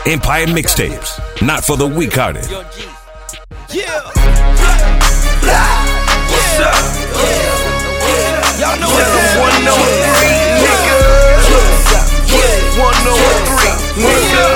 Empire Mixtapes, not for the weak-hearted. Yeah. What's up? Y'all know it's 103, nigga. 103, nigga.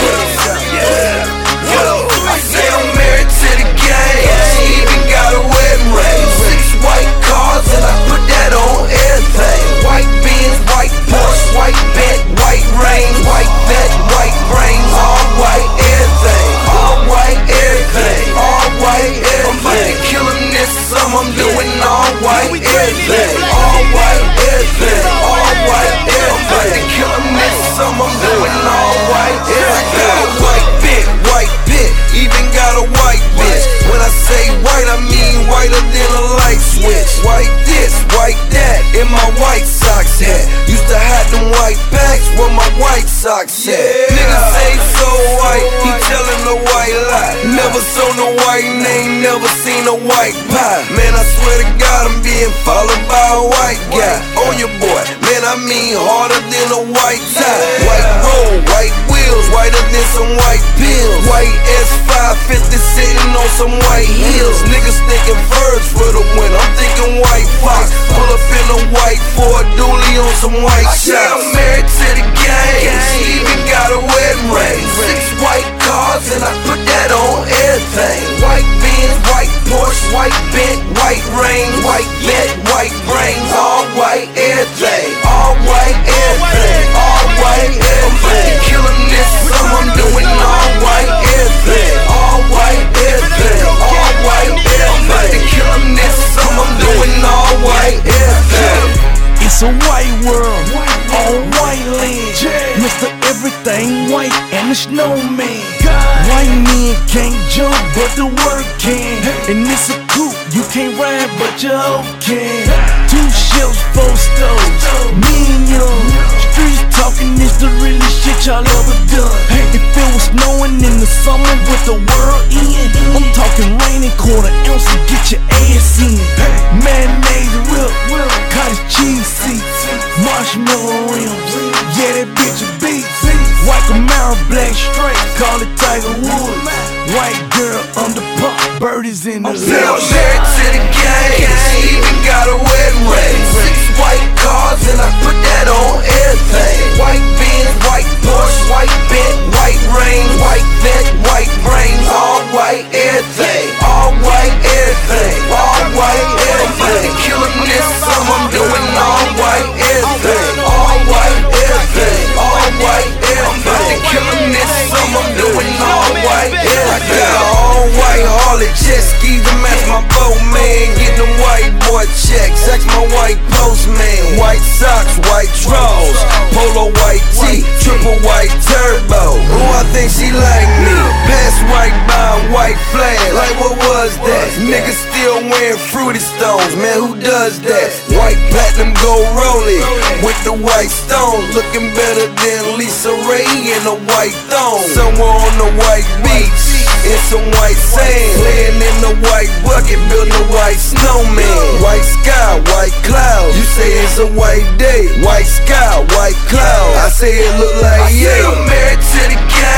Yeah. Yo, I say I'm married to the game. She even got a wedding ring. 6 white cars and I put that on everything. White Benz, white Porsche, white Bent, white Range, white vet, white brains, all white everything. All white everything. All white everything. I'm about to kill him this summer. I'm doing all white everything. All white everything. All white everything. I'm about to kill him this summer. I'm doing all white everything. I got a white bit, white bit. Even got a white bitch. When I say white, I mean whiter than a light switch. White this, white that, in my white socks hat. Used to hide them white bags where my white socks at. Niggas say so white, he tellin' a white lie. Never saw no white name, never seen a white pie. Man, I swear to God, I'm being followed by a white guy. On your boy, man, I mean harder than a white tie. White roll, white wheels, whiter than some white pills. White S550 sitting on some white heels. Niggas thinking birds for the win, I'm thinking white fox. Pull up in a white Ford Dually on some white shots. I'm married to the game. She even got a wedding ring. 6 white cars and I put that on everything. White Benz, white Porsche, white Bent, white Range, white vet, white brains, all white everything. All white everything. All white everything. I'm about to kill him this summer. I'm doing all white everything. All white everything. All white everything. I'm about to kill him this summer. I'm doing all white everything. It's a white world, all white land. Mr. Everything white and the snowman. White men can't jump, but the work can. And it's a coupe, you can't ride, but your hoe can. 2 ships, 4 stoves, me and young. Streets talking is the realest shit y'all ever done. If it was snowing in the summer with the world in, I'm talking rain and quarter ounce and get your ass in. Mayonnaise whip, cottage cheese seats, marshmallow rims, yeah that bitch a beat. White Camaro, black straight, call it Tiger Woods. White girl under pop, birdies in the hood. I'm married to the game. She even got a wedding ring. 6 white cars and I put that on everything. White Benz, white Porsche, white Bent, white Range, white vet, white brains, all white everything. All white everything. All white everything. I'm about to kill him this summer. I'm doing all white everything. All white everything. All white everything. I'm about to kill him this summer. I'm doing all white everything. I got an all white Harley jet ski to match my boat, man. Get them white boy checks, ask my white postman. White socks, white drawers, polo white tee, triple white turbo. Oh, I think she like me. Pass right by a white flag, like what was that? Niggas still wearing fruity stones, man, who does that? White platinum gold rollie with the white stones, looking better than Lisa Ray in a white thong. Somewhere on the white beach, in some white sand, laying in the white bucket, building a white snowman. White sky, white clouds, you say it's a white day. White sky, white cloud, I say it look like yeah. I'm married to the game.